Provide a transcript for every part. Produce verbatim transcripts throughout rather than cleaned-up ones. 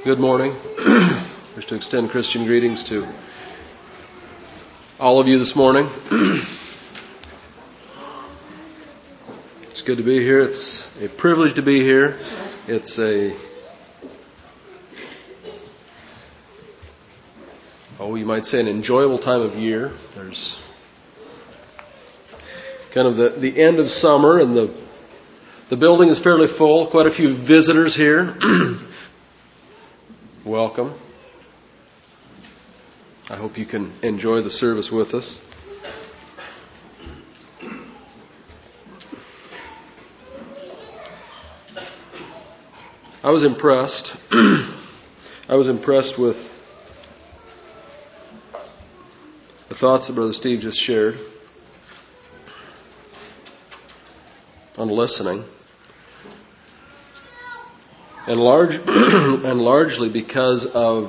Good morning. I wish to extend Christian greetings to all of you this morning. It's good to be here. It's a privilege to be here. It's a, oh, you might say an enjoyable time of year. There's kind of the, the end of summer and the the building is fairly full. Quite a few visitors here. Welcome. I hope you can enjoy the service with us. I was impressed. I was impressed with the thoughts that Brother Steve just shared on listening. And large and largely because of,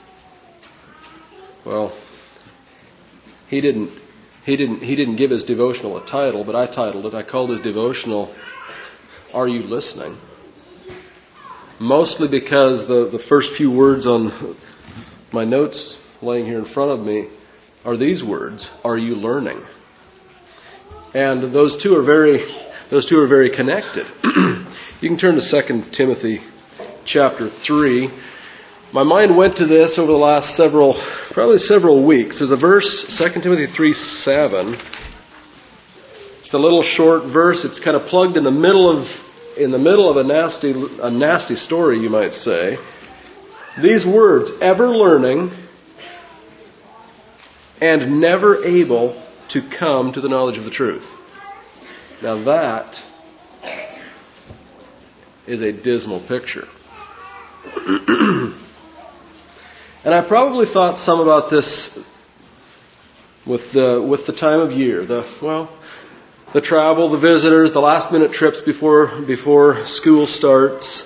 well, he didn't he didn't he didn't give his devotional a title, but I titled it. I called his devotional, "Are You Listening?" Mostly because the, the first few words on my notes laying here in front of me are these words, "Are you learning?" And those two are very those two are very connected. You can turn to Second Timothy chapter three. My mind went to this over the last several, probably several weeks. There's a verse, Second Timothy three seven. It's the little short verse. It's kind of plugged in the middle of, in the middle of a nasty, a nasty story, you might say. These words, ever learning and never able to come to the knowledge of the truth. Now that is a dismal picture. And I probably thought some about this with the with the time of year, the well, the travel, the visitors, the last minute trips before before school starts,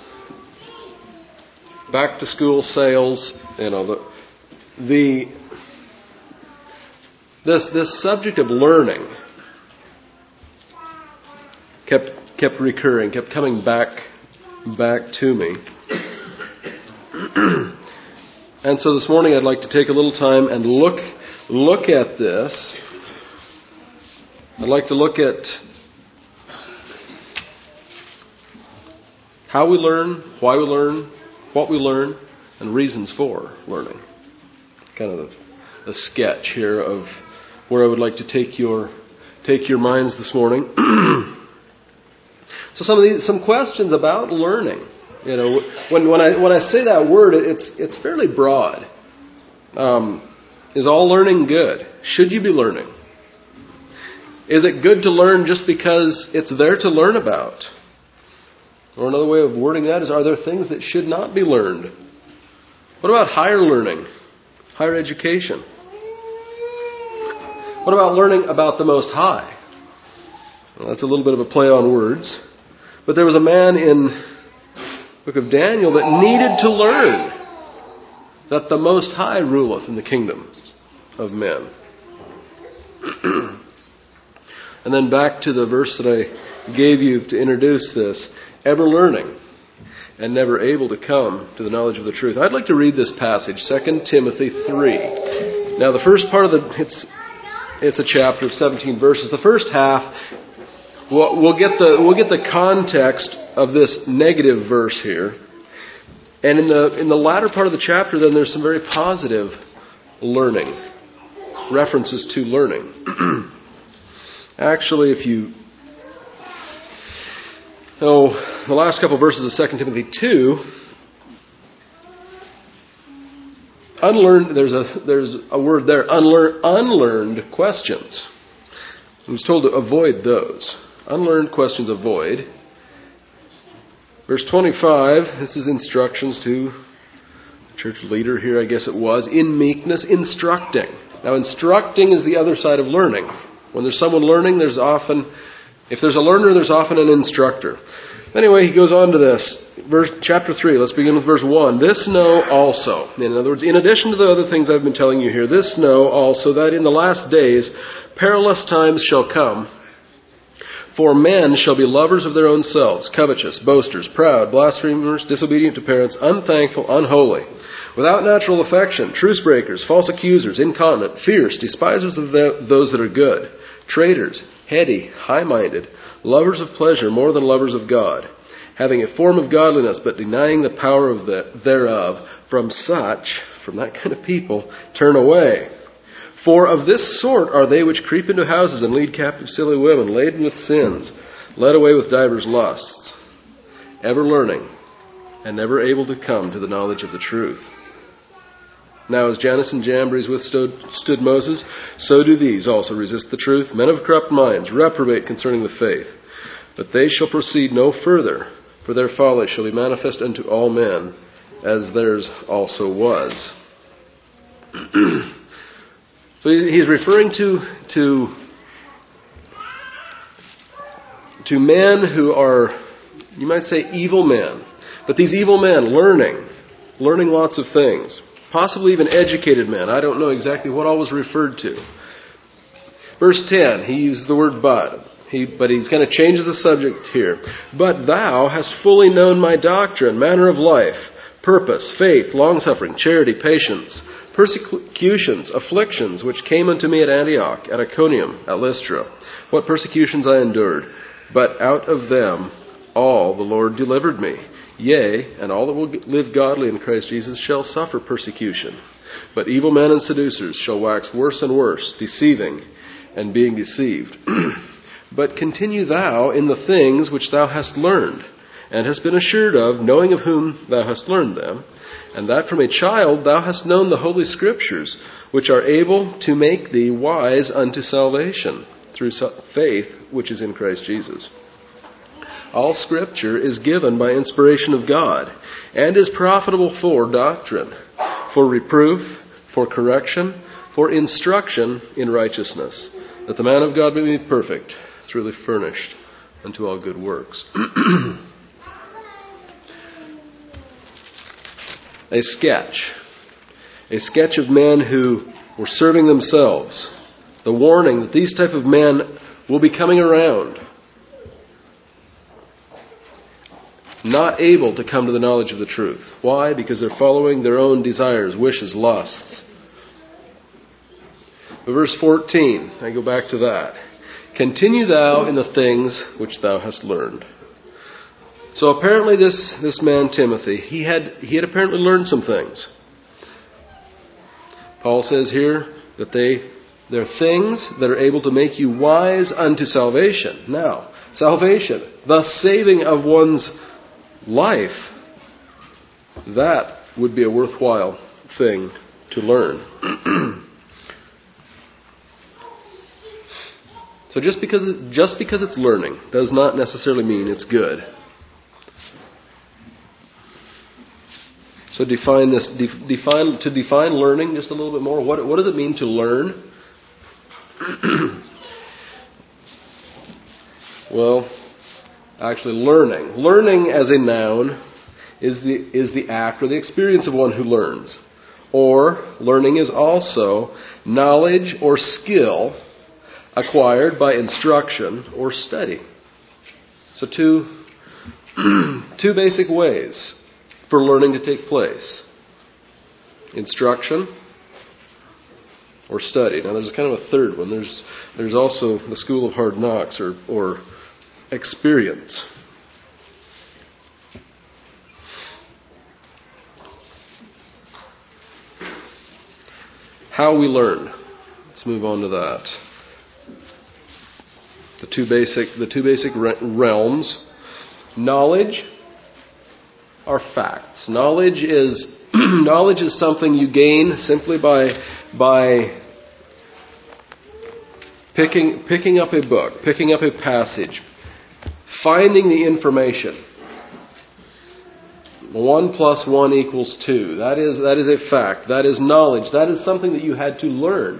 back to school sales, you know, the the this this subject of learning kept kept recurring, kept coming back back to me. And so this morning I'd like to take a little time and look look at this. I'd like to look at how we learn, why we learn, what we learn, and reasons for learning. Kind of a, a sketch here of where I would like to take your take your minds this morning. So some of these some questions about learning. You know, when when I when I say that word, it's it's fairly broad. Um, is all learning good? Should you be learning? Is it good to learn just because it's there to learn about? Or another way of wording that is, are there things that should not be learned? What about higher learning, higher education? What about learning about the Most High? Well, that's a little bit of a play on words. But there was a man in Book of Daniel that needed to learn that the Most High ruleth in the kingdom of men. And then back to the verse that I gave you to introduce this, ever learning and never able to come to the knowledge of the truth. I'd like to read this passage, Second Timothy three. Now the first part of the, it's it's a chapter of seventeen verses. The first half, we'll, we'll get the we'll get the context of this negative verse here. And in the in the latter part of the chapter, then there's some very positive learning, references to learning. Actually, if you oh, the last couple of verses of Second Timothy two, unlearned. There's a there's a word there. Unlearned unlearned questions. I was told to avoid those. Unlearned questions avoid. Verse twenty-five, this is instructions to the church leader here, I guess it was, in meekness, instructing. Now, instructing is the other side of learning. When there's someone learning, there's often, if there's a learner, there's often an instructor. Anyway, he goes on to this. Verse, chapter three, let's begin with verse one. This know also. In other words, in addition to the other things I've been telling you here, this know also that in the last days perilous times shall come. For men shall be lovers of their own selves, covetous, boasters, proud, blasphemers, disobedient to parents, unthankful, unholy, without natural affection, truce breakers, false accusers, incontinent, fierce, despisers of the, those that are good, traitors, heady, high-minded, lovers of pleasure more than lovers of God, having a form of godliness, but denying the power of the, thereof. From such, from that kind of people, turn away. For of this sort are they which creep into houses and lead captive silly women, laden with sins, led away with divers lusts, ever learning, and never able to come to the knowledge of the truth. Now as Jannes and Jambres withstood stood Moses, so do these also resist the truth. Men of corrupt minds, reprobate concerning the faith. But they shall proceed no further, for their folly shall be manifest unto all men, as theirs also was. So he's referring to, to, to men who are, you might say, evil men. But these evil men learning, learning lots of things. Possibly even educated men. I don't know exactly what all was referred to. Verse ten, he uses the word but. He, but he's going to change the subject here. But thou hast fully known my doctrine, manner of life, purpose, faith, longsuffering, charity, patience, persecutions, afflictions, which came unto me at Antioch, at Iconium, at Lystra. What persecutions I endured. But out of them all the Lord delivered me. Yea, and all that will live godly in Christ Jesus shall suffer persecution. But evil men and seducers shall wax worse and worse, deceiving and being deceived. But continue thou in the things which thou hast learned, and hast been assured of, knowing of whom thou hast learned them, and that from a child thou hast known the Holy Scriptures, which are able to make thee wise unto salvation, through faith which is in Christ Jesus. All Scripture is given by inspiration of God, and is profitable for doctrine, for reproof, for correction, for instruction in righteousness, that the man of God may be perfect, truly furnished unto all good works. A sketch. A sketch of men who were serving themselves. The warning that these type of men will be coming around. Not able to come to the knowledge of the truth. Why? Because they're following their own desires, wishes, lusts. But verse fourteen, I go back to that. Continue thou in the things which thou hast learned. So apparently this, this man Timothy, he had he had apparently learned some things. Paul says here that they they're things that are able to make you wise unto salvation. Now, salvation, the saving of one's life, that would be a worthwhile thing to learn. So just because it, just because it's learning does not necessarily mean it's good. So define this. De- define to define learning just a little bit more. What what does it mean to learn? Well, actually, learning. Learning as a noun is the is the act or the experience of one who learns. Or learning is also knowledge or skill acquired by instruction or study. So two two basic ways for learning to take place. Instruction or study. Now there's kind of a third one. There's there's also the school of hard knocks or or experience. How we learn. Let's move on to that. The two basic the two basic realms. Knowledge are facts. Knowledge is knowledge is something you gain simply by by picking picking up a book, picking up a passage, finding the information. One plus one equals two. That is that is a fact. That is knowledge. That is something that you had to learn.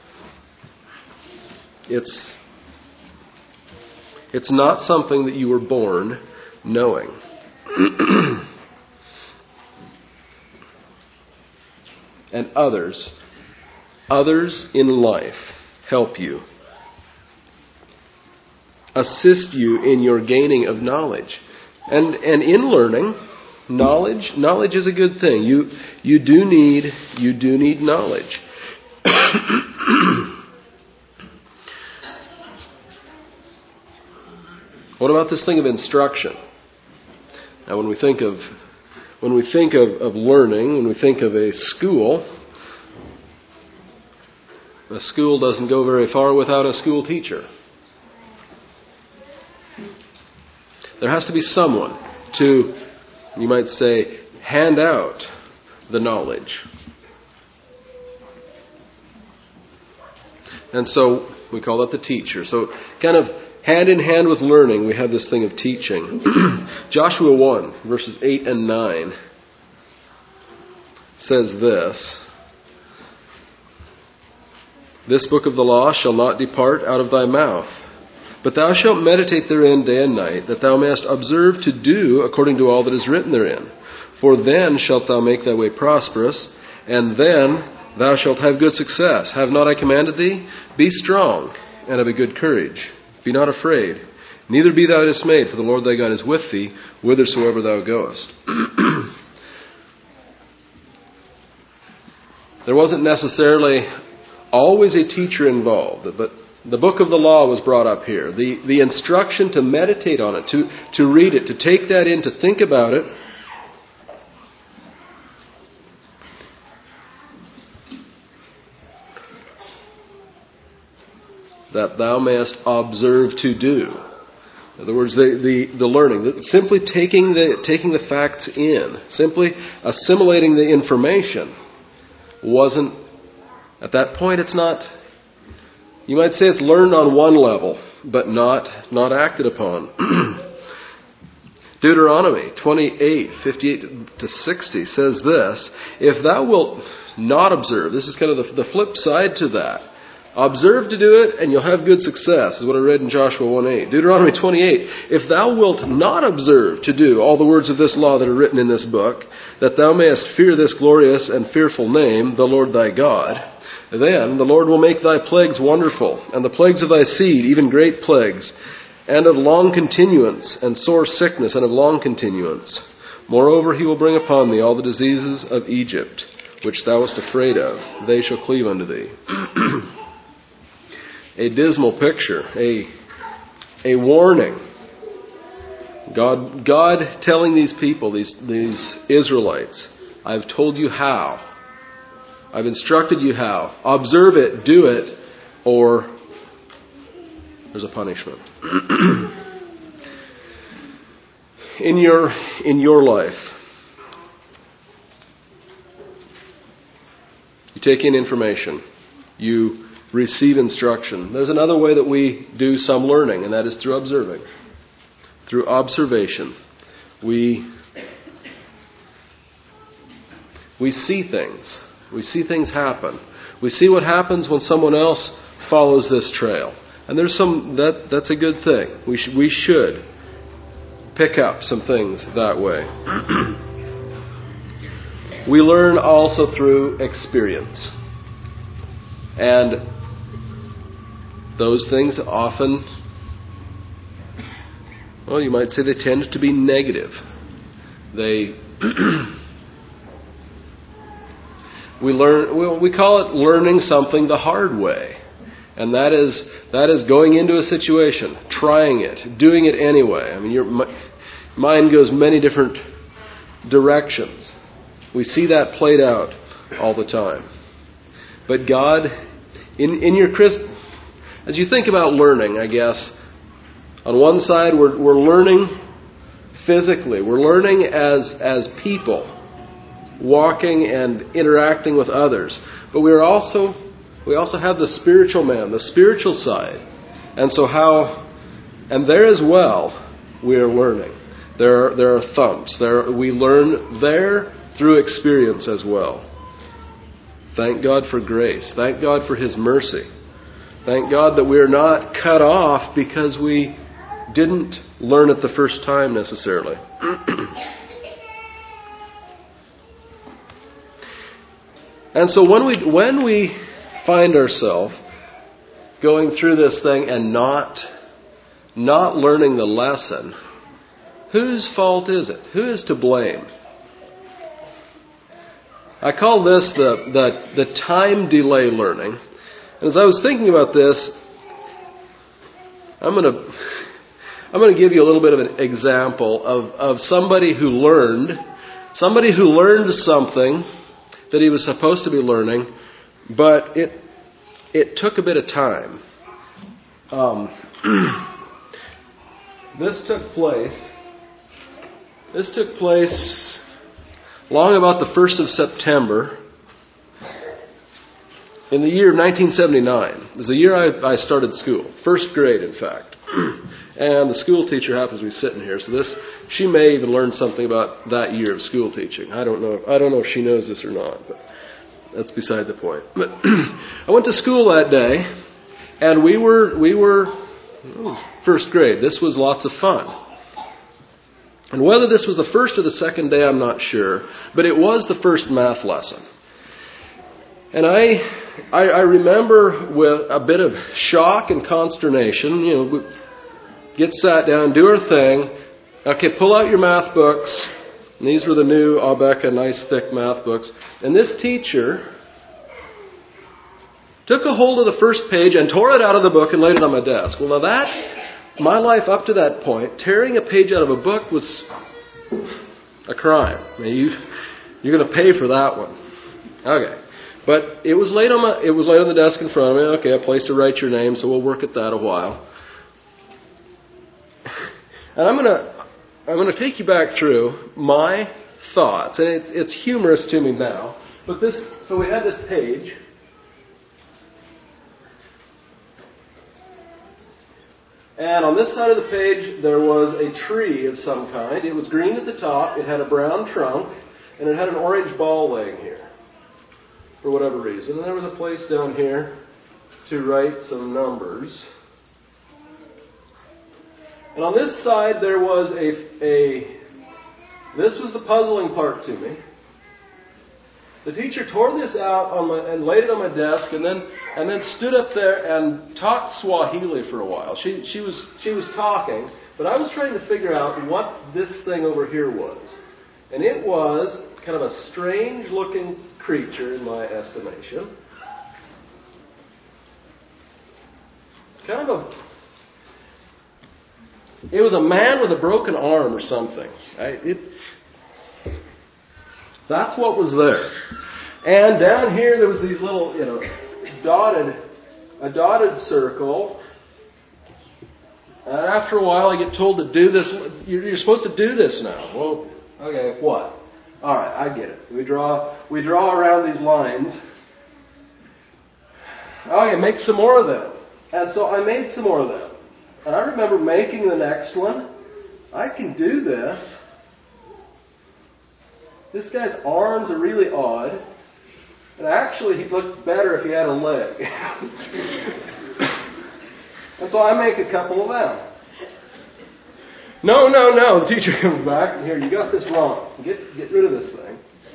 It's it's not something that you were born knowing. And others, others in life help you assist you in your gaining of knowledge. And and in learning, knowledge knowledge is a good thing. You you do need you do need knowledge. What about this thing of instruction? Now, when we think of when we think of, of learning, when we think of a school, a school doesn't go very far without a school teacher. There has to be someone to, you might say, hand out the knowledge. And so we call that the teacher. So kind of hand in hand with learning, we have this thing of teaching. Joshua one, verses eight and nine says this: "This book of the law shall not depart out of thy mouth, but thou shalt meditate therein day and night, that thou mayest observe to do according to all that is written therein. For then shalt thou make thy way prosperous, and then thou shalt have good success. Have not I commanded thee? Be strong, and of a good courage. Be not afraid, neither be thou dismayed, for the Lord thy God is with thee, whithersoever thou goest." There wasn't necessarily always a teacher involved, but the book of the law was brought up here. The, the instruction to meditate on it, to, to read it, to take that in, to think about it. That thou mayest observe to do. In other words, the, the, the learning, the, simply taking the, taking the facts in, simply assimilating the information wasn't, at that point it's not, you might say it's learned on one level, but not, not acted upon. Deuteronomy twenty-eight, fifty-eight to sixty says this: "If thou wilt not observe," this is kind of the, the flip side to that. Observe to do it, and you'll have good success, is what I read in Joshua one eight. Deuteronomy twenty-eight, "If thou wilt not observe to do all the words of this law that are written in this book, that thou mayest fear this glorious and fearful name, the Lord thy God, then the Lord will make thy plagues wonderful, and the plagues of thy seed, even great plagues, and of long continuance, and sore sickness, and of long continuance. Moreover, he will bring upon thee all the diseases of Egypt, which thou wast afraid of. They shall cleave unto thee." A dismal picture, a, a warning. God, God telling these people, these, these Israelites, "I've told you how. I've instructed you how. Observe it, do it, or there's a punishment." in your in your life, you take in information. You receive instruction. There's another way that we do some learning, and that is through observing. Through observation. We we see things. We see things happen. We see what happens when someone else follows this trail. And there's some that that's a good thing. We should we should pick up some things that way. We learn also through experience. And those things often, well, you might say they tend to be negative. They, we learn, well, we call it learning something the hard way. And that is, that is going into a situation, trying it, doing it anyway. I mean, your mind goes many different directions. We see that played out all the time. But God, in, in your Christ, as you think about learning, I guess, on one side we're, we're learning physically. We're learning as, as people, walking and interacting with others. But we're also, we also have the spiritual man, the spiritual side. And so how, and there as well, we are learning. There are, there are thumps. There, we learn there through experience as well. Thank God for grace. Thank God for His mercy. Thank God that we are not cut off because we didn't learn it the first time necessarily. And so when we when we find ourselves going through this thing and not not learning the lesson, whose fault is it? Who is to blame? I call this the, the, the time delay learning. And as I was thinking about this, I'm going to I'm going to give you a little bit of an example of, of somebody who learned, somebody who learned something that he was supposed to be learning, but it it took a bit of time. Um, this took place. This took place long about the first of September in the year of nineteen seventy-nine. It was the year I, I started school, first grade, in fact. And the school teacher happens to be sitting here, so this she may even learn something about that year of school teaching. I don't know. I don't know if she knows this or not, but that's beside the point. But I went to school that day, and we were we were first grade. This was lots of fun. And whether this was the first or the second day, I'm not sure, but it was the first math lesson. And I, I, I remember with a bit of shock and consternation, you know, we get sat down, do our thing. Okay, pull out your math books. And these were the new Abeka nice thick math books. And this teacher took a hold of the first page and tore it out of the book and laid it on my desk. Well, now that, my life up to that point, tearing a page out of a book was a crime. I mean, you, you're going to pay for that one. Okay. But it was laid on my, it was laid on the desk in front of me. Okay, a place to write your name, so we'll work at that a while. And I'm gonna, I'm gonna take you back through my thoughts, and it, it's humorous to me now. But this, so we had this page, and on this side of the page there was a tree of some kind. It was green at the top. It had a brown trunk, and it had an orange ball laying here, for whatever reason. And there was a place down here to write some numbers. And on this side there was a, a this was the puzzling part to me. The teacher tore this out on my, and laid it on my desk, and then and then stood up there and talked Swahili for a while. She she was she was talking, but I was trying to figure out what this thing over here was. And it was kind of a strange looking creature in my estimation. Kind of a It was a man with a broken arm or something. I, it, that's what was there. And down here there was these little, you know, dotted, a dotted circle. And after a while I get told to do this. You're, you're supposed to do this now. Well, okay, what? All right, I get it. We draw, we draw around these lines. Okay, make some more of them. And so I made some more of them. And I remember making the next one. I can do this. This guy's arms are really odd. And actually, he'd look better if he had a leg. And so I make a couple of them. No, no, no. The teacher comes back, and here, you got this wrong. Get, get rid of this thing.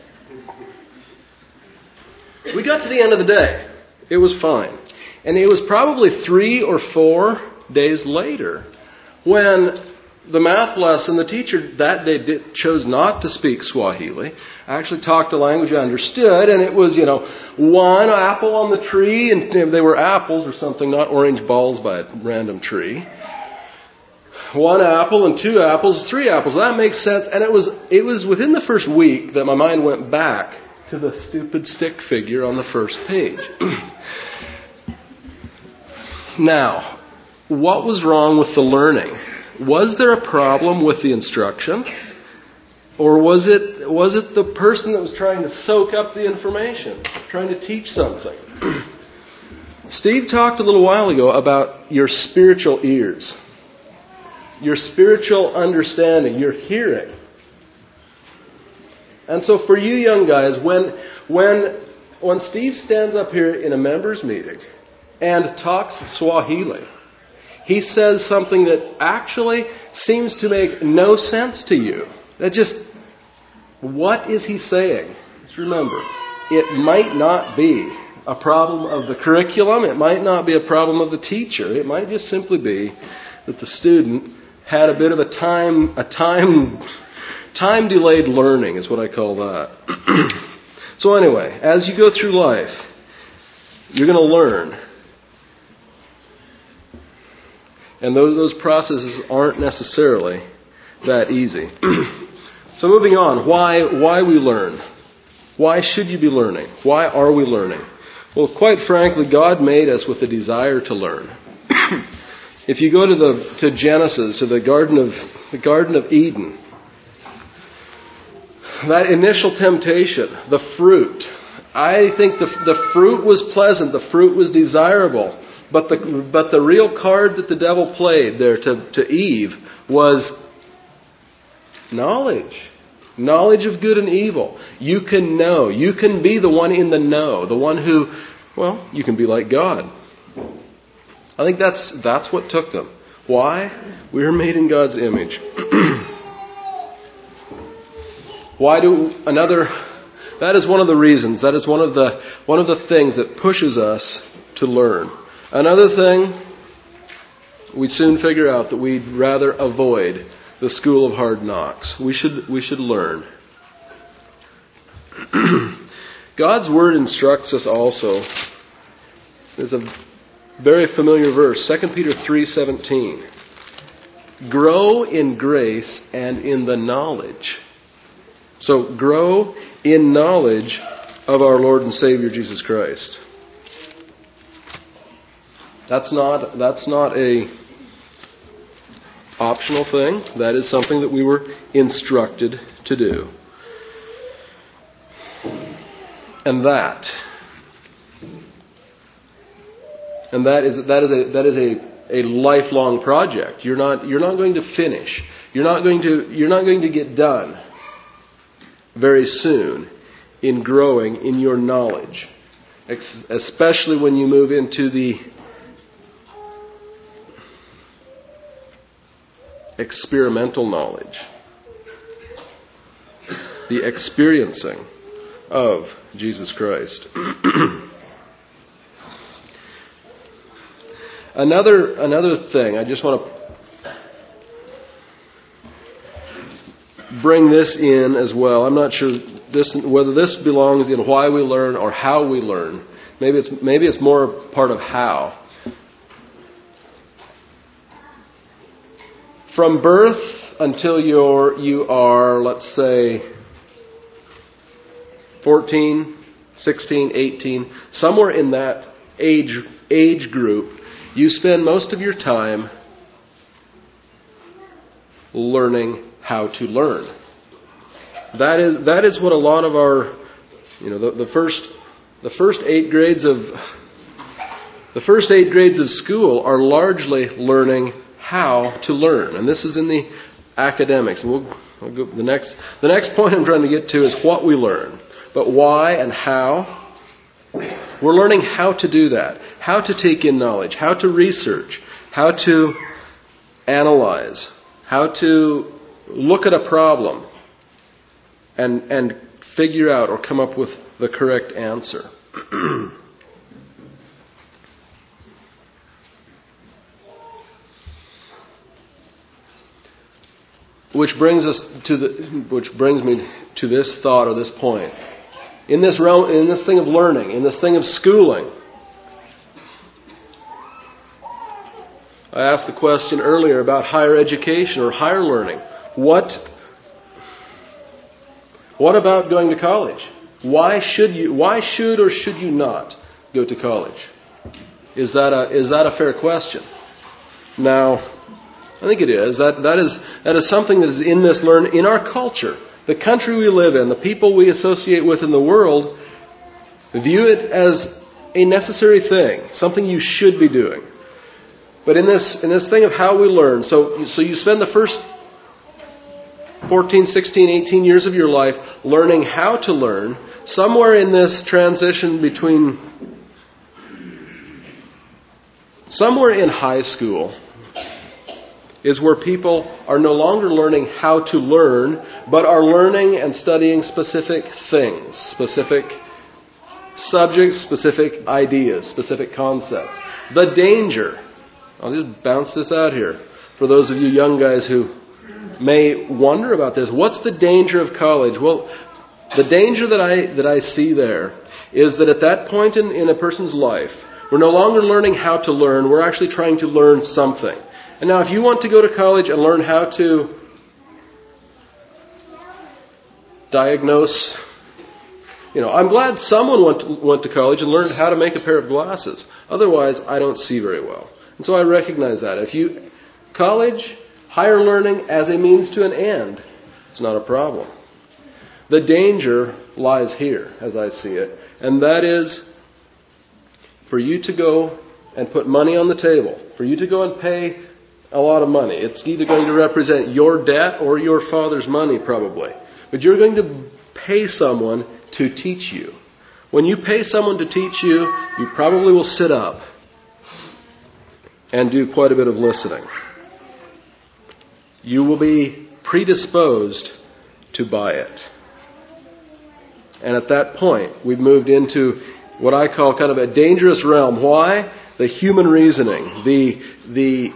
We got to the end of the day. It was fine. And it was probably three or four days later when the math lesson, the teacher that day did, chose not to speak Swahili. I actually talked a language I understood, and it was, you know, one apple on the tree, and they were apples or something, not orange balls by a random tree. One apple and two apples, three apples. That makes sense. And it was it was within the first week that my mind went back to the stupid stick figure on the first page. Now, what was wrong with the learning? Was there a problem with the instruction? Or was it was it the person that was trying to soak up the information, trying to teach something? Steve talked a little while ago about your spiritual ears, your spiritual understanding, your hearing. And so for you young guys, when when when Steve stands up here in a members meeting and talks Swahili, he says something that actually seems to make no sense to you. That just, what is he saying? Just remember, it might not be a problem of the curriculum. It might not be a problem of the teacher. It might just simply be that the student had a bit of a time, a time, time delayed learning is what I call that. So anyway, as you go through life, you're going to learn. And those, those processes aren't necessarily that easy. So moving on, why, why we learn. Why should you be learning? Why are we learning? Well, quite frankly, God made us with a desire to learn. If you go to the to Genesis, to the Garden of the Garden of Eden, that initial temptation, the fruit, I think the the fruit was pleasant, the fruit was desirable, but the but the real card that the devil played there to, to Eve was knowledge. Knowledge of good and evil. You can know. You can be the one in the know. The one who, well, you can be like God. I think that's that's what took them. Why? We were made in God's image. Why do another? That is one of the reasons. That is one of the one of the things that pushes us to learn. Another thing, we'd soon figure out that we'd rather avoid the school of hard knocks. We should we should learn. God's Word instructs us also. There's a very familiar verse, Second Peter three seventeen. Grow in grace and in the knowledge. So grow in knowledge of our Lord and Savior Jesus Christ. That's not that's not a optional thing. That is something that we were instructed to do. And that, and that is that is a that is a, a lifelong project. You're not you're not going to finish. You're not going to you're not going to get done very soon in growing in your knowledge, especially when you move into the experimental knowledge, the experiencing of Jesus Christ. another another thing, I just want to bring this in as well. I'm not sure this whether this belongs in why we learn or how we learn. Maybe it's maybe it's more part of how. From birth until you're, you are, let's say, fourteen, sixteen, eighteen, somewhere in that age age group, you spend most of your time learning how to learn. That is that is what a lot of our, you know, the, the first the first eight grades of the first eight grades of school are largely learning how to learn, and this is in the academics. And we'll, we'll go, the next the next point I'm trying to get to is what we learn, but why and how. We're learning how to do that, how to take in knowledge, how to research, how to analyze, how to look at a problem and and figure out or come up with the correct answer. Which brings us to the, which brings me to this thought or this point. In this realm, in this thing of learning, in this thing of schooling, I asked the question earlier about higher education or higher learning. What, what about going to college? Why should you? Why should or should you not go to college? Is that a is that a fair question? Now, I think it is. That that is that is something that is in this learn in our culture, the country we live in, the people we associate with in the world, view it as a necessary thing, something you should be doing. But in this in this thing of how we learn, so so you spend the first fourteen, sixteen, eighteen years of your life learning how to learn. Somewhere in this transition between, somewhere in high school, is where people are no longer learning how to learn, but are learning and studying specific things, specific subjects, specific ideas, specific concepts. The danger. I'll just bounce this out here for those of you young guys who may wonder about this. What's the danger of college? Well, the danger that I that I see there is that at that point in, in a person's life, we're no longer learning how to learn. We're actually trying to learn something. And now if you want to go to college and learn how to diagnose, you know, I'm glad someone went to, went to college and learned how to make a pair of glasses. Otherwise, I don't see very well. And so I recognize that. If you, college, higher learning as a means to an end, it's not a problem. The danger lies here, as I see it, and that is for you to go and put money on the table, for you to go and pay a lot of money. It's either going to represent your debt or your father's money, probably. But you're going to pay someone to teach you. When you pay someone to teach you, you probably will sit up and do quite a bit of listening. You will be predisposed to buy it. And at that point, we've moved into what I call kind of a dangerous realm. Why? The human reasoning, the the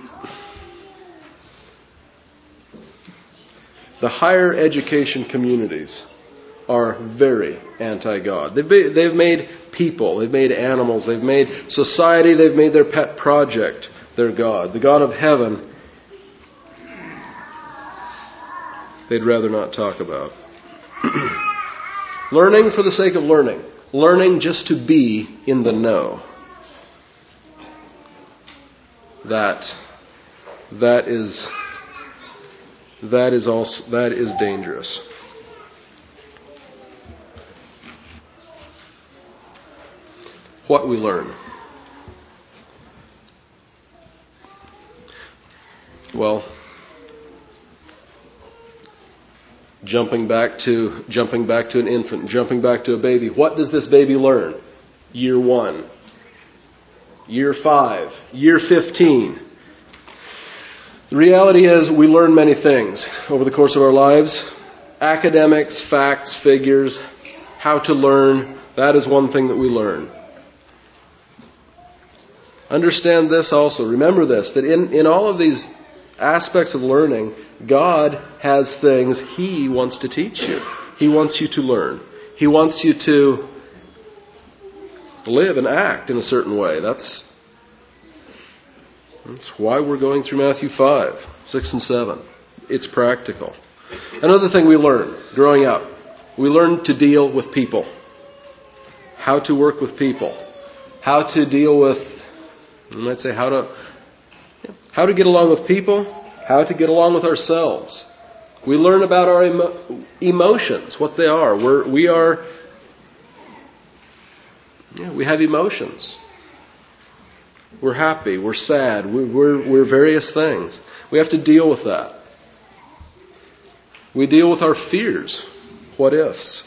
the higher education communities are very anti-God. They've be, they've made people, they've made animals, they've made society, they've made their pet project their God. The God of heaven, they'd rather not talk about. Learning for the sake of learning. Learning just to be in the know. That, that is, that is also, that is dangerous. What we learn. Well, jumping back to jumping back to an infant, jumping back to a baby. What does this baby learn? Year one, year five, year fifteen. The reality is we learn many things over the course of our lives. Academics, facts, figures, how to learn. That is one thing that we learn. Understand this also. Remember this, that in, in all of these aspects of learning, God has things He wants to teach you. He wants you to learn. He wants you to live and act in a certain way. That's, that's why we're going through Matthew five, six and seven. It's practical. Another thing we learn growing up, we learn to deal with people. How to work with people. How to deal with, you might say, how to how to get along with people, how to get along with ourselves. We learn about our emo- emotions, what they are. We're, we are, yeah, we have emotions. We're happy, we're sad, we, we're, we're various things. We have to deal with that. We deal with our fears, what ifs.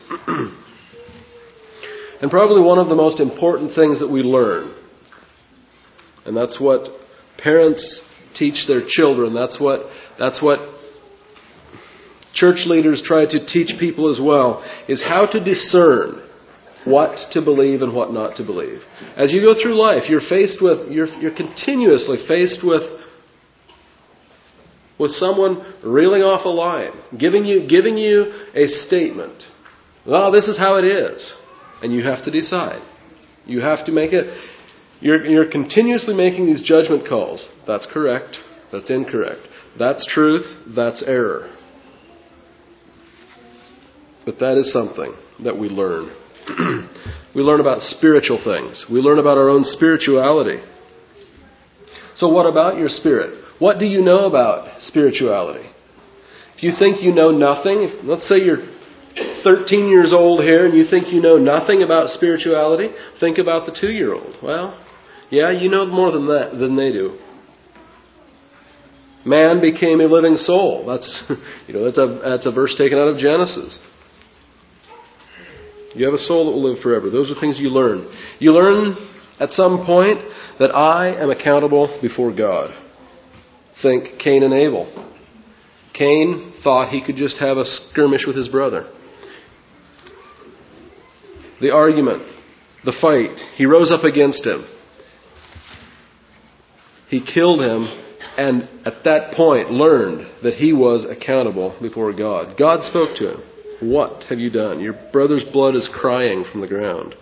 And probably one of the most important things that we learn, and that's what parents teach their children. That's what that's what church leaders try to teach people as well, is how to discern what to believe and what not to believe. As you go through life, you're faced with you're you're continuously faced with with someone reeling off a line, giving you giving you a statement. Well, this is how it is, and you have to decide. You have to make it. You're, you're continuously making these judgment calls. That's correct. That's incorrect. That's truth. That's error. But that is something that we learn. We learn about spiritual things. We learn about our own spirituality. So what about your spirit? What do you know about spirituality? If you think you know nothing, if, let's say you're thirteen years old here and you think you know nothing about spirituality, think about the two-year-old. Well, yeah, you know more than that than they do. Man became a living soul. That's you know that's a that's a verse taken out of Genesis. You have a soul that will live forever. Those are things you learn. You learn at some point that I am accountable before God. Think Cain and Abel. Cain thought he could just have a skirmish with his brother. The argument. the fight. He rose up against him. He killed him, and at that point learned that he was accountable before God. God spoke to him. What have you done? Your brother's blood is crying from the ground.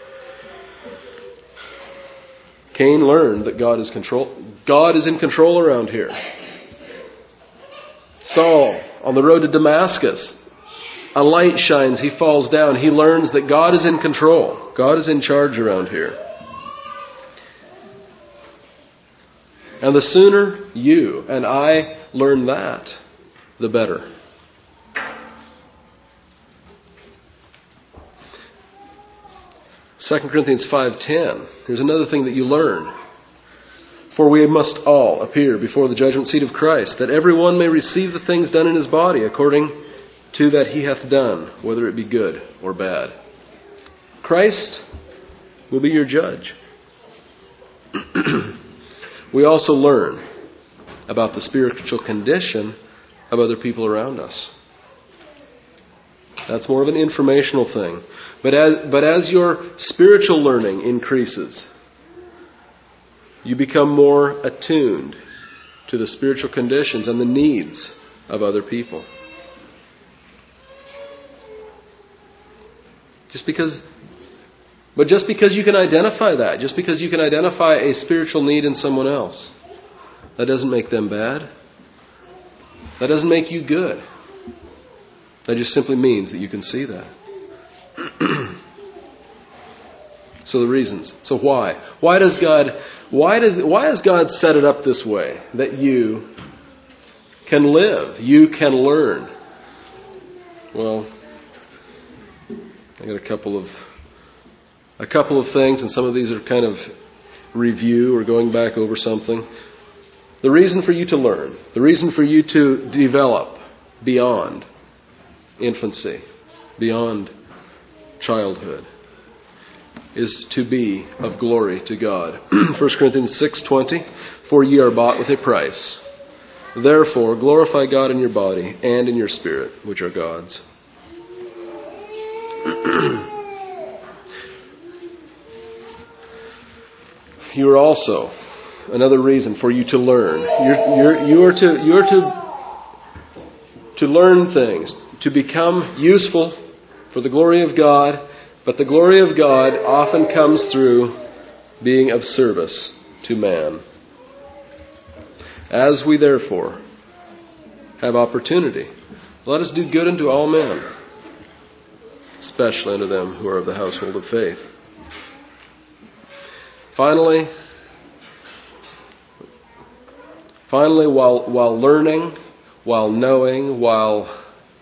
Cain learned that God is control. God is in control around here. Saul, on the road to Damascus, a light shines, he falls down. He learns that God is in control. God is in charge around here. And the sooner you and I learn that, the better. Second Corinthians five ten. Here's another thing that you learn. For we must all appear before the judgment seat of Christ, that every one may receive the things done in his body according to that he hath done, whether it be good or bad. Christ will be your judge. We also learn about the spiritual condition of other people around us. That's more of an informational thing. But as, but as your spiritual learning increases, you become more attuned to the spiritual conditions and the needs of other people. Just because, but just because you can identify that, just because you can identify a spiritual need in someone else, that doesn't make them bad. That doesn't make you good. That just simply means that you can see that. So the reasons. So why? Why does God why does why has God set it up this way that you can live, you can learn? Well, I got a couple of a couple of things, and some of these are kind of review or going back over something. The reason for you to learn, the reason for you to develop beyond infancy, beyond childhood, is to be of glory to God. First Corinthians six twenty, for ye are bought with a price. Therefore glorify God in your body and in your spirit, which are God's. You are also another reason for you to learn. You're, you're, you are to you are to to learn things, to become useful for the glory of God. But the glory of God often comes through being of service to man. As we therefore have opportunity, let us do good unto all men, especially unto them who are of the household of faith. Finally, finally, while while learning, while knowing, while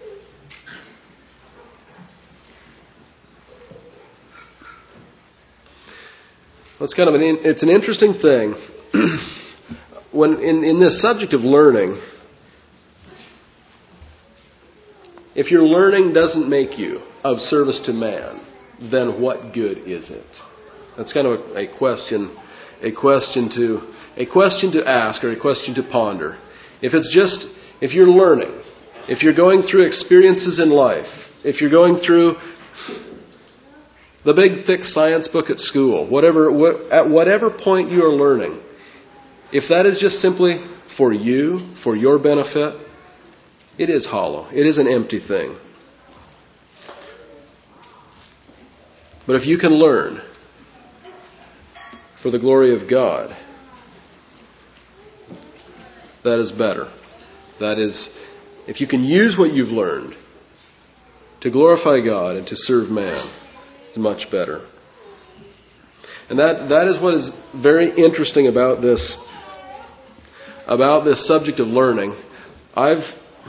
It's kind of an it's an interesting thing when in, in this subject of learning. If your learning doesn't make you of service to man, then what good is it? That's kind of a, a question, a question to a question to ask or a question to ponder. If it's just if you're learning, if you're going through experiences in life, if you're going through the big, thick science book at school, whatever, what, at whatever point you are learning, if that is just simply for you, for your benefit, it is hollow. It is an empty thing. But if you can learn for the glory of God, that is better. That is, if you can use what you've learned to glorify God and to serve man, it's much better. And that, that is what is very interesting about this, about this subject of learning. I've,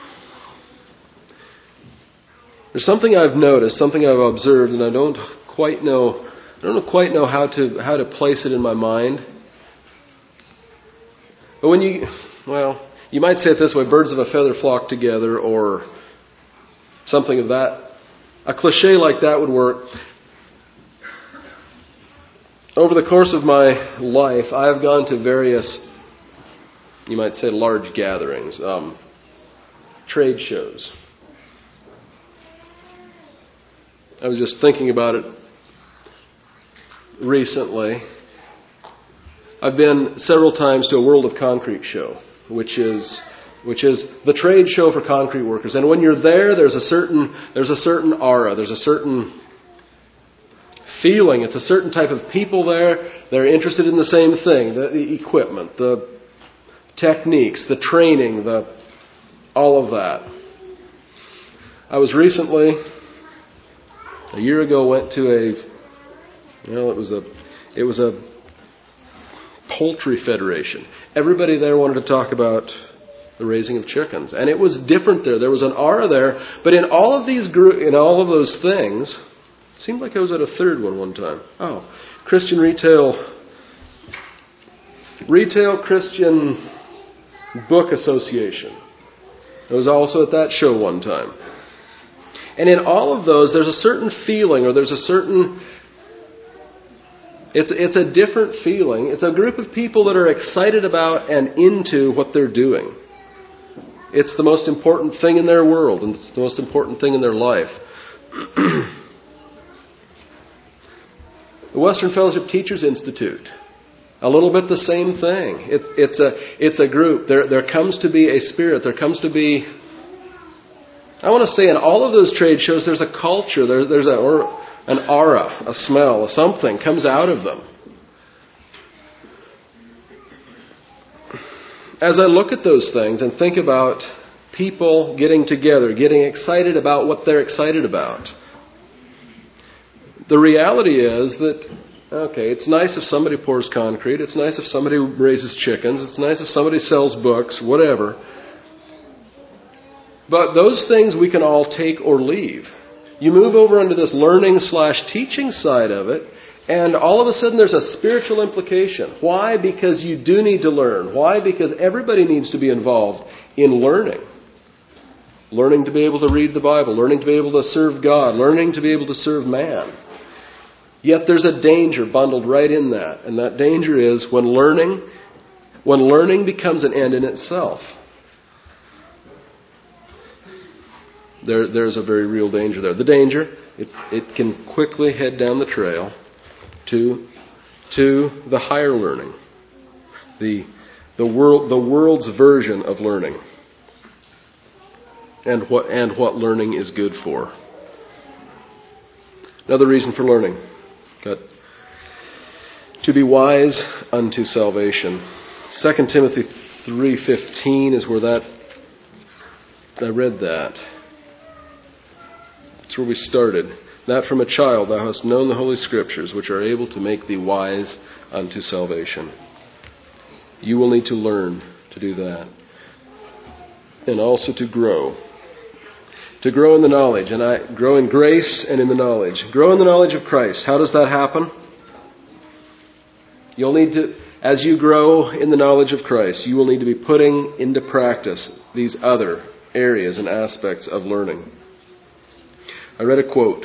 there's something I've noticed, something I've observed, and I don't quite know, I don't quite know how to, how to place it in my mind. But when you, well, you might say it this way, birds of a feather flock together, or something of that. A cliche like that would work. Over the course of my life, I have gone to various, you might say, large gatherings, um, trade shows. I was just thinking about it recently. I've been several times to a World of Concrete show, which is which is the trade show for concrete workers. And when you're there, there's a certain there's a certain aura, there's a certain feeling. It's a certain type of people there. They're interested in the same thing: the, the equipment, the techniques, the training, the all of that. I was recently, a year ago, went to a, well, it was a, it was a poultry federation. Everybody there wanted to talk about the raising of chickens, and it was different there. There was an aura there, but in all of these group, in all of those things, it seemed like I was at a third one one time. Oh, Christian Retail, Retail Christian Book Association. I was also at that show one time. And in all of those, there's a certain feeling, or there's a certain, it's it's a different feeling. It's a group of people that are excited about and into what they're doing. It's the most important thing in their world, and it's the most important thing in their life. The Western Fellowship Teachers Institute, a little bit the same thing. It, it's a it's a group. There there comes to be a spirit. There comes to be, I want to say, in all of those trade shows, there's a culture. There, there's a or an aura, a smell, something comes out of them. As I look at those things and think about people getting together, getting excited about what they're excited about, the reality is that, okay, it's nice if somebody pours concrete. It's nice if somebody raises chickens. It's nice if somebody sells books, whatever. But those things we can all take or leave. You move over into this learning slash teaching side of it, and all of a sudden there's a spiritual implication. Why? Because you do need to learn. Why? Because everybody needs to be involved in learning. Learning to be able to read the Bible. Learning to be able to serve God. Learning to be able to serve man. Yet there's a danger bundled right in that. And that danger is when learning, when learning becomes an end in itself. There, there's a very real danger there. The danger, it, it can quickly head down the trail to, to the higher learning, the, the world, the world's version of learning, and what and what learning is good for. Another reason for learning, got to be wise unto salvation. Second Timothy three fifteen is where that I read that. That's where we started. That from a child thou hast known the Holy Scriptures, which are able to make thee wise unto salvation. You will need to learn to do that. And also to grow. To grow in the knowledge. And I grow in grace and in the knowledge. Grow in the knowledge of Christ. How does that happen? You'll need to, as you grow in the knowledge of Christ, you will need to be putting into practice these other areas and aspects of learning. I read a quote.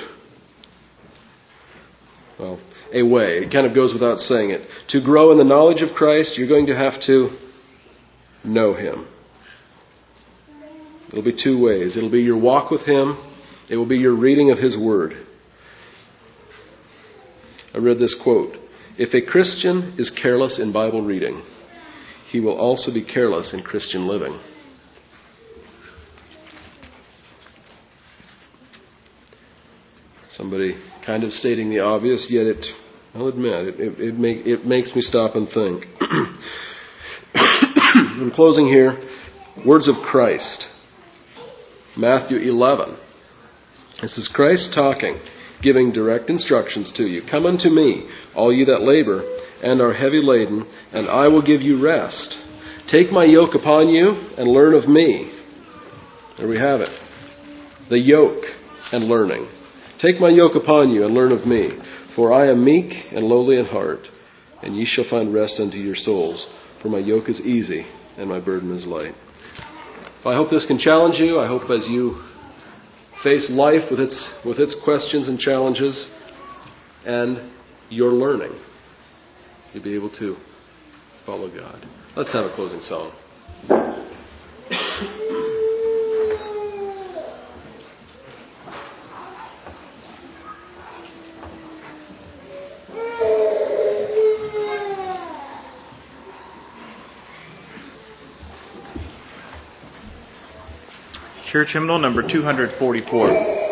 Well, a way. It kind of goes without saying it. To grow in the knowledge of Christ, you're going to have to know Him. It'll be two ways. It'll be your walk with Him. It will be your reading of His Word. I read this quote. If a Christian is careless in Bible reading, he will also be careless in Christian living. Somebody kind of stating the obvious, yet it, I'll admit, it, it, it, make, it makes me stop and think. In closing here, words of Christ. Matthew eleven. This is Christ talking, giving direct instructions to you. Come unto me, all you that labor and are heavy laden, and I will give you rest. Take my yoke upon you and learn of me. There we have it. The yoke and learning. Take my yoke upon you and learn of me, for I am meek and lowly in heart, and ye shall find rest unto your souls. For my yoke is easy and my burden is light. Well, I hope this can challenge you. I hope as you face life with its with its questions and challenges and your learning, you'll be able to follow God. Let's have a closing song. Church hymnal number two forty-four.